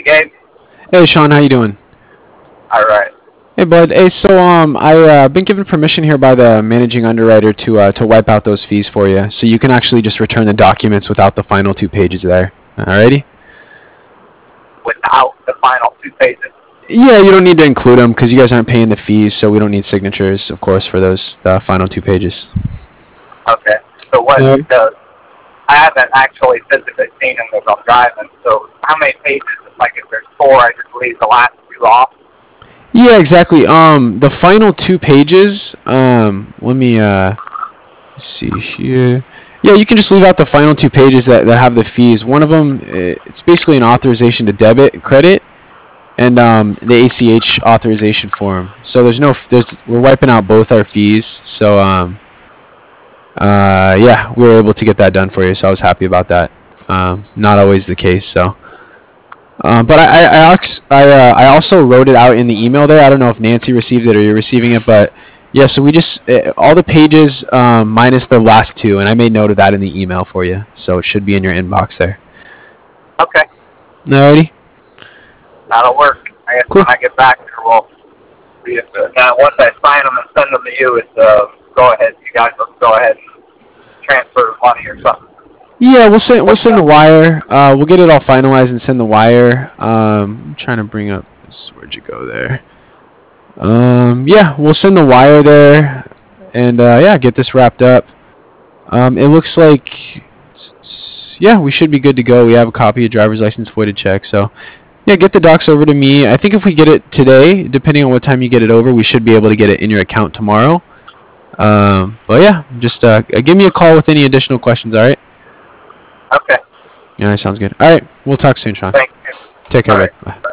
Gabe. Hey Sean, how you doing? All right. Hey bud. Hey, so I been given permission here by the managing underwriter to wipe out those fees for you, so you can actually just return the documents without the final 2 pages there. Alrighty? Without the final 2 pages. Yeah, you don't need to include them because you guys aren't paying the fees, so we don't need signatures, of course, for those final 2 pages. Okay. So what Alright. does? I haven't actually physically seen them because I'm driving. So how many pages? Like if there's 4, I just leave the last 2 off. Yeah, exactly. The final 2 pages. Let me see here. Yeah, you can just leave out the final 2 pages that have the fees. One of them, it's basically an authorization to debit credit, and the ACH authorization form. So we're wiping out both our fees. So yeah, we were able to get that done for you. So I was happy about that. Not always the case. So. But I also wrote it out in the email there. I don't know if Nancy received it or you're receiving it, but yeah. So we just all the pages minus the last 2, and I made note of that in the email for you. So it should be in your inbox there. Okay. Alrighty. That'll work. I guess Cool. when I get back there, we'll see if now once I sign them and send them to you, it's go ahead. You guys will go ahead and transfer the money or something. Yeah, we'll send the wire. We'll get it all finalized and send the wire. I'm trying to bring up this. Where'd you go there? Yeah, we'll send the wire there, and yeah, get this wrapped up. It looks like yeah, we should be good to go. We have a copy of driver's license voided check. So yeah, get the docs over to me. I think if we get it today, depending on what time you get it over, we should be able to get it in your account tomorrow. But yeah, just give me a call with any additional questions. All right. Okay. Yeah, sounds good. All right, we'll talk soon, Sean. Thank you. Take care, All right. bud. Bye.